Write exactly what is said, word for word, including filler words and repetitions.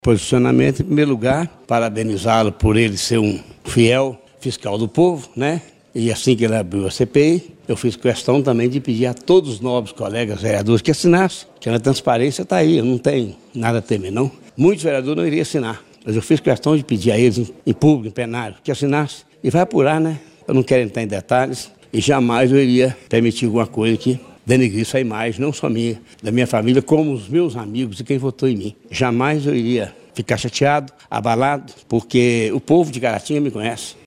Posicionamento, em primeiro lugar, parabenizá-lo por ele ser um fiel fiscal do povo, né? E assim que ele abriu a C P I, eu fiz questão também de pedir a todos os nobres colegas vereadores que assinassem, que a transparência está aí, eu não tenho nada a temer, não. Muitos vereadores não iriam assinar, mas eu fiz questão de pedir a eles, em, em público, em plenário, que assinassem. E vai apurar, né? Eu não quero entrar em detalhes e jamais eu iria permitir alguma coisa que denegrisse a imagem, não só minha, da minha família, como os meus amigos e quem votou em mim. Jamais eu iria ficar chateado, abalado, porque o povo de Caratinga me conhece.